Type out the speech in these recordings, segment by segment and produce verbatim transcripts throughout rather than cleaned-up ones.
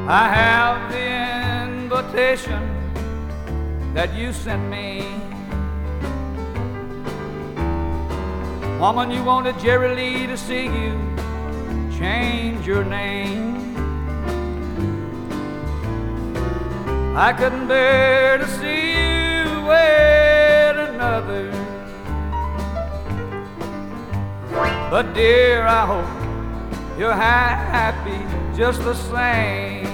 I have the invitation that you sent me. Woman, you wanted Jerry Lee to see you change your name. I couldn't bear to see you wed another. But dear, I hope you're happy just the same.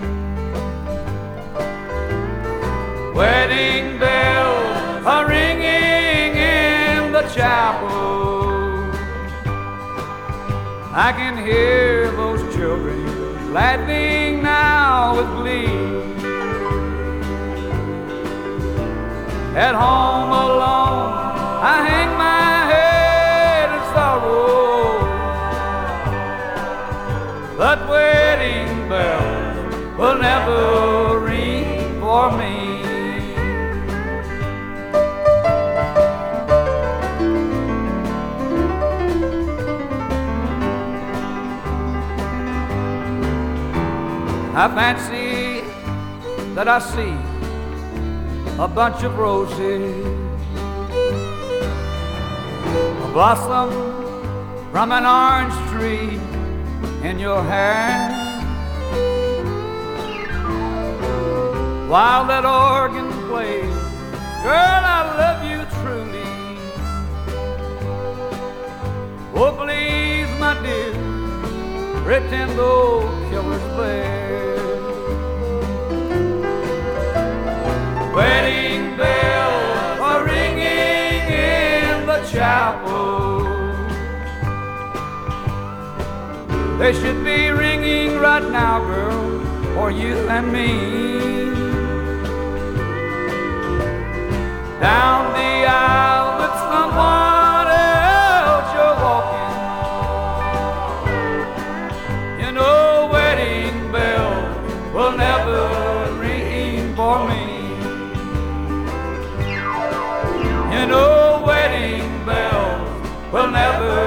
Wedding bells are ringing in the chapel. I can hear those children laughing now with glee. At home alone, I hang my head in sorrow. But wedding bells will never ring for me. I fancy that I see a bunch of roses, a blossom from an orange tree in your hair, while that organ plays. Girl, I love you truly. Oh, please, my dear, pretend those killers there. Wedding bells are ringing in the chapel. They should be ringing right now, girl, for you and me. Down the aisle with someone else you're walking. You know wedding bells will never ring for me. You know wedding bells will never